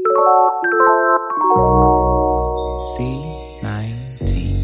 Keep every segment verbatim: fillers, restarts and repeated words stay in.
C nineteen.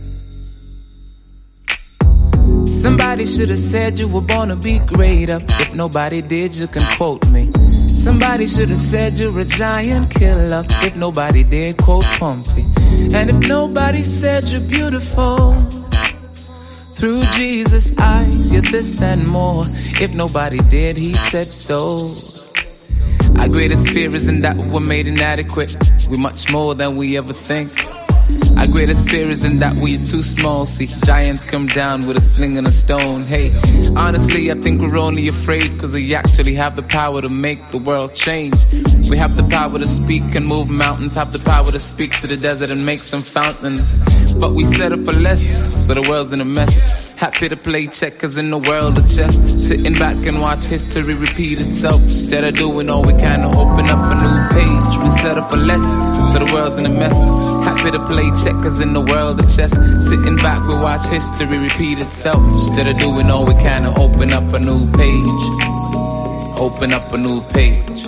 Somebody should have said you were born to be greater. If nobody did, you can quote me. Somebody should have said you're a giant killer. If nobody did, quote Pumpy. And if nobody said you're beautiful, through Jesus' eyes, you're this and more. If nobody did, he said so. Our greatest fear isn't that we're made inadequate. We're much more than we ever think. Our greatest fear isn't that we're too small. See, giants come down with a sling and a stone. Hey, honestly, I think we're only afraid because we actually have the power to make the world change. We have the power to speak and move mountains, have the power to speak to the desert and make some fountains. But we settle for less, so the world's in a mess. Happy to play checkers in the world of chess, sitting back and watch history repeat itself. Instead of doing all we can to open up a new page, we settle for less, so the world's in a mess. Happy to play checkers in the world of chess, sitting back we watch history repeat itself. Instead of doing all we can to open up a new page, open up a new page.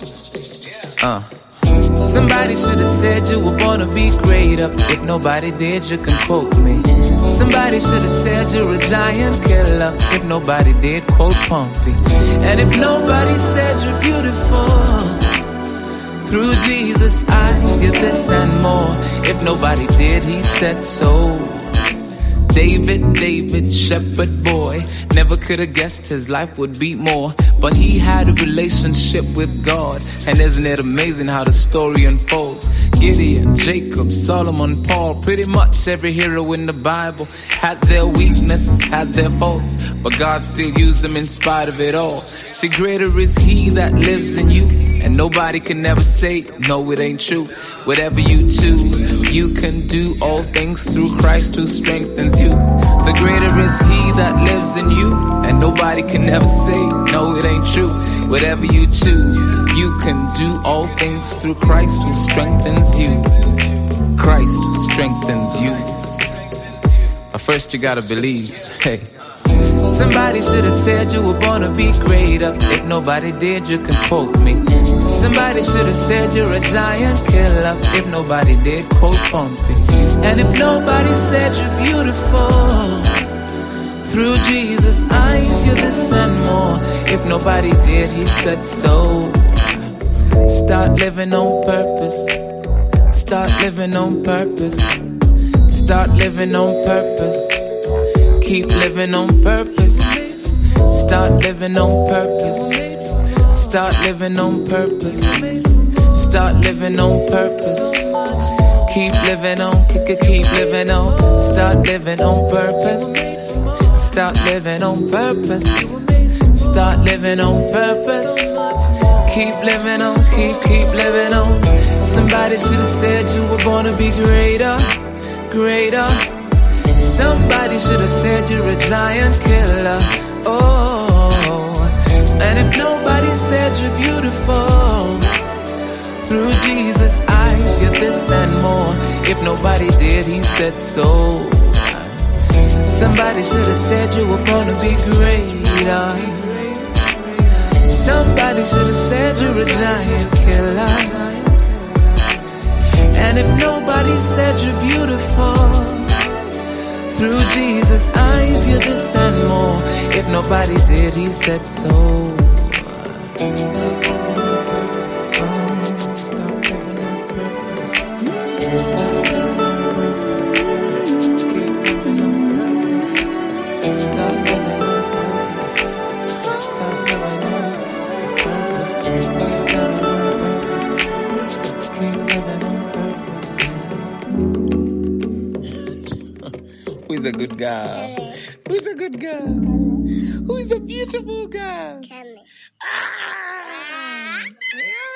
Uh. Somebody should have said you were born to be greater. If nobody did, you can quote me. Somebody should have said you're a giant killer. If nobody did, quote Pumpy. And if nobody said you're beautiful, through Jesus' eyes, you're this and more. If nobody did, he said so. David, David, shepherd boy, never could have guessed his life would be more. But he had a relationship with God, and isn't it amazing how the story unfolds? Gideon, Jacob, Solomon, Paul, pretty much every hero in the Bible had their weakness, had their faults, but God still used them in spite of it all. See, greater is he that lives in you, and nobody can ever say, no, it ain't true. Whatever you choose, you can do all things through Christ who strengthens you. So greater is he that lives in you, and nobody can ever say, no, it ain't true. Whatever you choose, you can do all things through Christ who strengthens you. Christ who strengthens you. But first you gotta believe, hey. Somebody should have said you were born to be greater. If nobody did, you can quote me. Somebody should have said you're a giant killer. If nobody did, quote Pumpy. And if nobody said you're beautiful, through Jesus' eyes, you're this and more. If nobody did, he said so. Start living on purpose. Start living on purpose. Start living on purpose. Keep living on purpose. Start living on purpose. Start living on purpose. Start living on purpose. Keep living on, keep, keep living on. Start living on purpose. Start living on purpose. Start living on purpose. Keep living on, keep, keep living on. Somebody should have said you were born to be greater, greater. Somebody should have said you're a giant killer. Oh, and if nobody said you're beautiful, through Jesus' eyes, you're this and more. If nobody did, he said so. Somebody should have said you were born to be greater. Somebody should have said you're a giant killer. And if nobody said you're beautiful, through Jesus' eyes, you're this and more. If nobody did, he said so. Stop living on purpose. Stop living on purpose. Stop living on purpose. Keep living on purpose. Stop living on purpose. Stop living on purpose. Keep living on purpose. Keep living on purpose. Who's a good girl? Who's a good girl? Who's a beautiful girl? Ah! Yeah.